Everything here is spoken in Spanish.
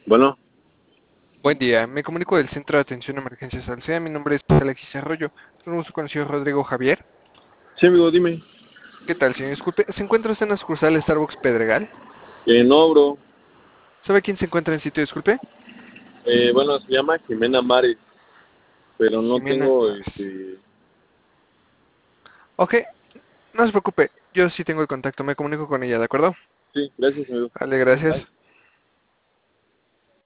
Bueno, Buen día, me comunico del Centro de Atención a Emergencias Alsea. Mi nombre es Alexis Arroyo. Tenemos su conocido Rodrigo Javier. sí, amigo, dime. ¿Qué tal, señor? Disculpe, ¿se encuentra usted en la sucursal Starbucks Pedregal? No, bro. ¿Sabe quién se encuentra en el sitio? Disculpe. Bueno, se llama Jimena Mares, pero no Jimena tengo, Mares. Ok, no se preocupe. Yo sí tengo el contacto. Me comunico con ella, ¿de acuerdo? Sí, gracias, amigo. Vale, Bye. gracias.